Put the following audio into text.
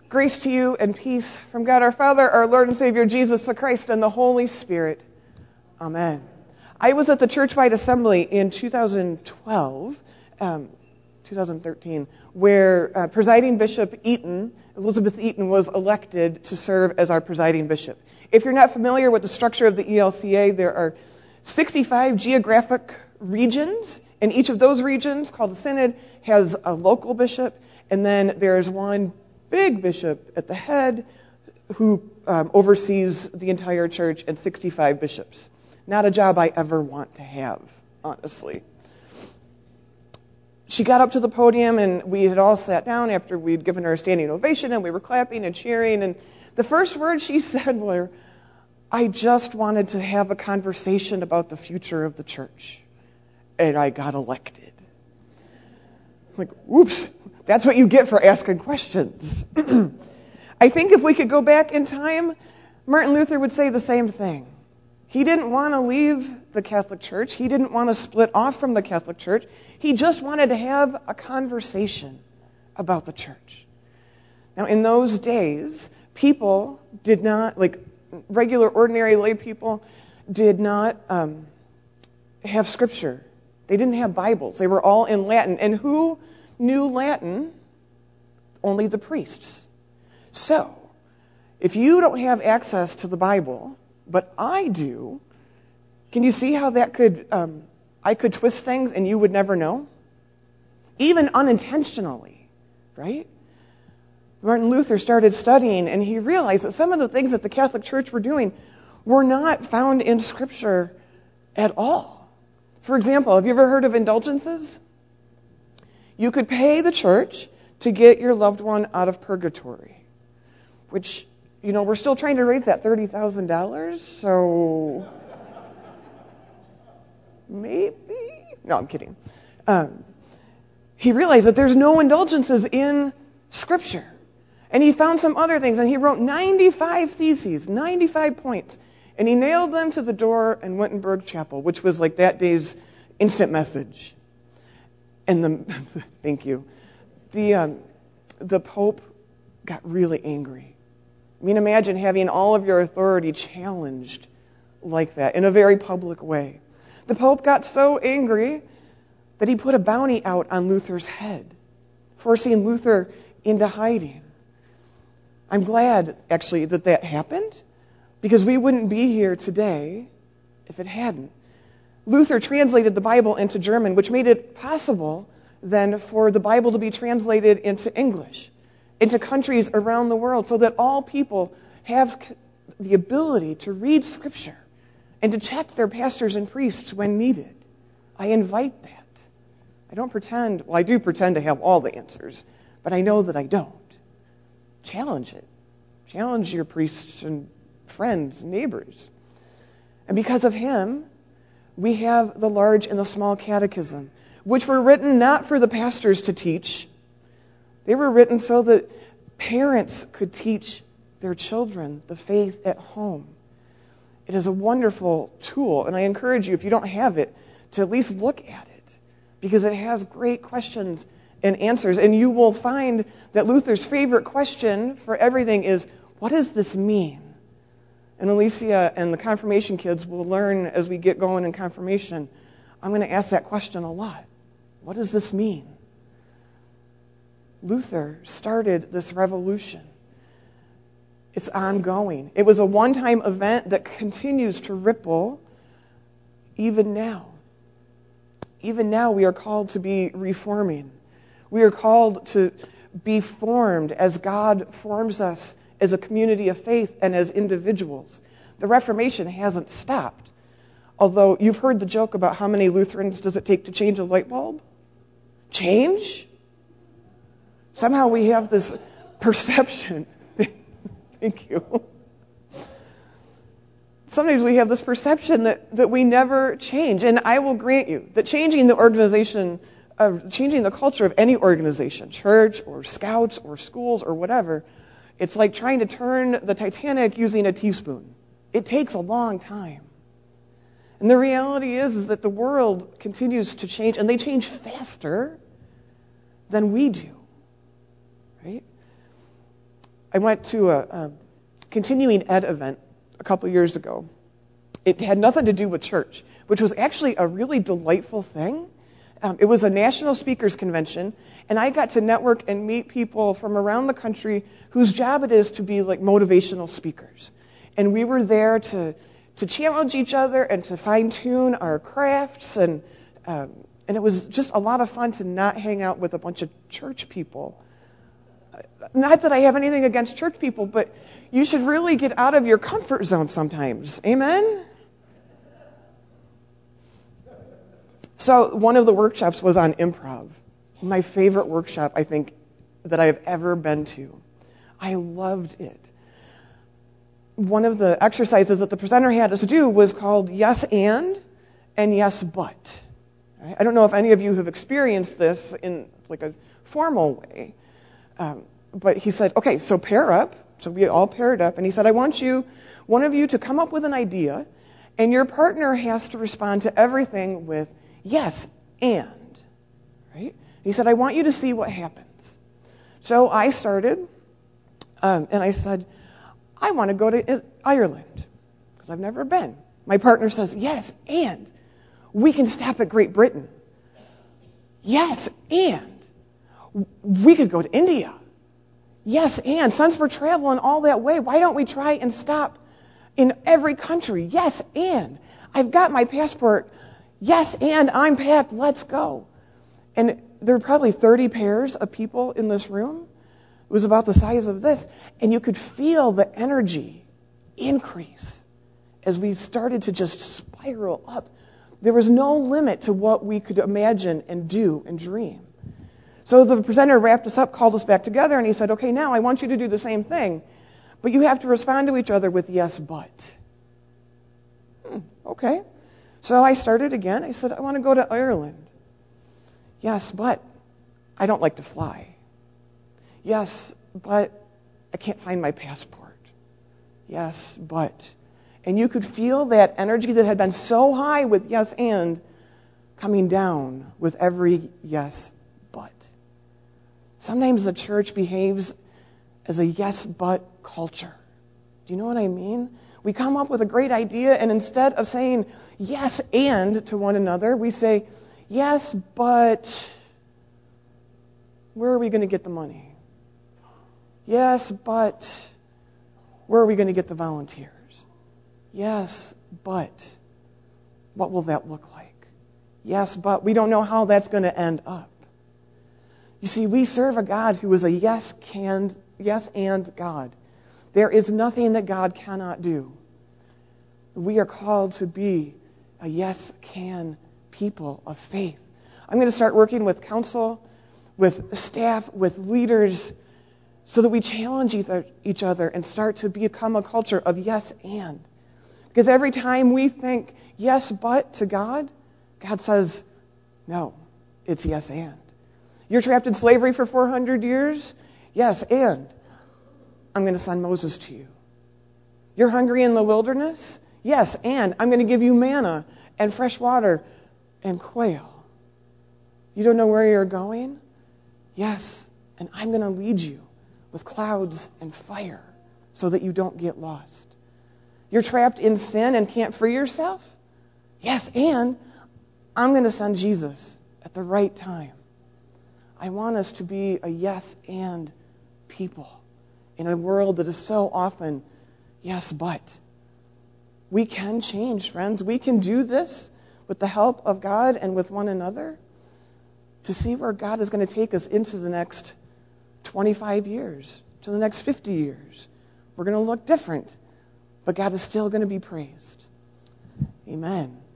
Grace to you and peace from God our Father, our Lord and Savior Jesus the Christ, and the Holy Spirit. Amen. I was at the Churchwide Assembly in 2013, where presiding Bishop Eaton, Elizabeth Eaton, was elected to serve as our presiding bishop. If you're not familiar with the structure of the ELCA, there are 65 geographic regions, and each of those regions, called the Synod, has a local bishop, and then there's one big bishop at the head who oversees the entire church, and 65 bishops. Not a job I ever want to have, honestly. She got up to the podium, and we had all sat down after we'd given her a standing ovation, and we were clapping and cheering, and the first words she said were, "I just wanted to have a conversation about the future of the church, and I got elected." I'm like, whoops, that's what you get for asking questions. I think if we could go back in time, Martin Luther would say the same thing. He didn't want to leave the Catholic Church. He didn't want to split off from the Catholic Church. He just wanted to have a conversation about the church. Now, in those days, people did not, like regular, ordinary lay people, did not have Scripture. They didn't have Bibles. They were all in Latin. And who knew Latin? Only the priests. So, if you don't have access to the Bible, but I do, can you see how that could, I could twist things and you would never know? Even unintentionally, right? Martin Luther started studying, and he realized that some of the things that the Catholic Church were doing were not found in Scripture at all. For example, have you ever heard of indulgences? You could pay the church to get your loved one out of purgatory, which, you know, we're still trying to raise that $30,000, so maybe. No, I'm kidding. He realized that there's no indulgences in Scripture. And he found some other things, and he wrote 95 theses, 95 points, and he nailed them to the door in Wittenberg Chapel, which was like that day's instant message. And thank you. The Pope got really angry. I mean, imagine having all of your authority challenged like that in a very public way. The Pope got so angry that he put a bounty out on Luther's head, forcing Luther into hiding. I'm glad, actually, that that happened, because we wouldn't be here today if it hadn't. Luther translated the Bible into German, which made it possible then for the Bible to be translated into English, into countries around the world, so that all people have the ability to read Scripture and to check their pastors and priests when needed. I invite that. I don't pretend, well, I do pretend to have all the answers, but I know that I don't. Challenge it. Challenge your priests and friends, neighbors. And because of him, we have the large and the small catechism, which were written not for the pastors to teach. They were written so that parents could teach their children the faith at home. It is a wonderful tool, and I encourage you, if you don't have it, to at least look at it, because it has great questions and answers. And you will find that Luther's favorite question for everything is, what does this mean? And Alicia and the confirmation kids will learn as we get going in confirmation. I'm going to ask that question a lot. What does this mean? Luther started this revolution. It's ongoing. It was a one-time event that continues to ripple even now. Even now we are called to be reforming. We are called to be formed as God forms us as a community of faith and as individuals. The Reformation hasn't stopped. Although you've heard the joke about how many Lutherans does it take to change a light bulb? Change? Somehow we have this perception. Thank you. Sometimes we have this perception that we never change. And I will grant you that changing the organization, changing the culture of any organization, church or scouts or schools or whatever, it's like trying to turn the Titanic using a teaspoon. It takes a long time. And the reality is that the world continues to change, and they change faster than we do. Right? I went to a continuing ed event a couple years ago. It had nothing to do with church, which was actually a really delightful thing. It was a national speakers convention, and I got to network and meet people from around the country whose job it is to be like motivational speakers. And we were there to challenge each other and to fine-tune our crafts, and it was just a lot of fun to not hang out with a bunch of church people. Not that I have anything against church people, but you should really get out of your comfort zone sometimes. Amen? So one of the workshops was on improv. My favorite workshop, I think, that I have ever been to. I loved it. One of the exercises that the presenter had us do was called yes and yes but. I don't know if any of you have experienced this in like a formal way. But he said, okay, so pair up. So we all paired up. And he said, I want one of you to come up with an idea, and your partner has to respond to everything with yes and. Right? He said, I want you to see what happens. So I started, and I said, I want to go to Ireland, because I've never been. My partner says, yes, and we can stop at Great Britain. Yes, and we could go to India. Yes, and since we're traveling all that way, why don't we try and stop in every country? Yes, and I've got my passport. Yes, and I'm packed. Let's go. And there were probably 30 pairs of people in this room. It was about the size of this. And you could feel the energy increase as we started to just spiral up. There was no limit to what we could imagine and do and dream. So the presenter wrapped us up, called us back together, and he said, okay, now I want you to do the same thing, but you have to respond to each other with yes, but. Okay. So I started again. I said, I want to go to Ireland. Yes, but I don't like to fly. Yes, but I can't find my passport. Yes, but. And you could feel that energy that had been so high with yes and coming down with every yes, but. Sometimes the church behaves as a yes, but culture. Do you know what I mean? We come up with a great idea, and instead of saying yes and to one another, we say, yes, but where are we going to get the money? Yes, but where are we going to get the volunteers? Yes, but what will that look like? Yes, but we don't know how that's going to end up. You see, we serve a God who is a yes and God. There is nothing that God cannot do. We are called to be a yes can people of faith. I'm going to start working with council, with staff, with leaders, so that we challenge each other and start to become a culture of yes and. Because every time we think yes but to God, God says, no, it's yes and. You're trapped in slavery for 400 years? Yes, and I'm going to send Moses to you. You're hungry in the wilderness? Yes, and I'm going to give you manna and fresh water and quail. You don't know where you're going? Yes, and I'm going to lead you with clouds and fire so that you don't get lost. You're trapped in sin and can't free yourself? Yes, and I'm going to send Jesus at the right time. I want us to be a yes and people in a world that is so often yes but. We can change, friends. We can do this with the help of God and with one another to see where God is going to take us into the next 25 years, to the next 50 years. We're going to look different, but God is still going to be praised. Amen.